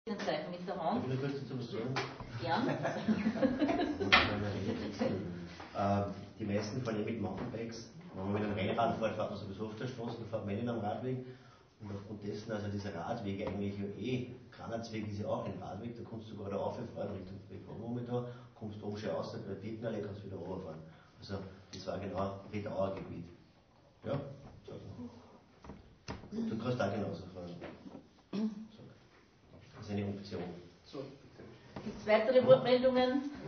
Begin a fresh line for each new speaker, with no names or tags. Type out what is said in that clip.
Zeichen mit der Hand.
Ich will kurz dazu was sagen.
Gern.
Die meisten fahren mit Mountainbikes. Wenn man mit einem Rennrad fährt, fährt man sowieso auf der Straße, dann fährt man nicht am Radweg. Und aufgrund dessen, also dieser Radweg eigentlich Granatsweg ist ja auch ein Radweg, da kommst du sogar da rauffahren Richtung Beton da, kommst du oben schon raus, bei Wittnerle kannst du wieder runterfahren. Also das war genau Redauer Gebiet. Ja? So. Du kannst da genauso fahren. So. Das ist eine Option.
Gibt es weitere Wortmeldungen?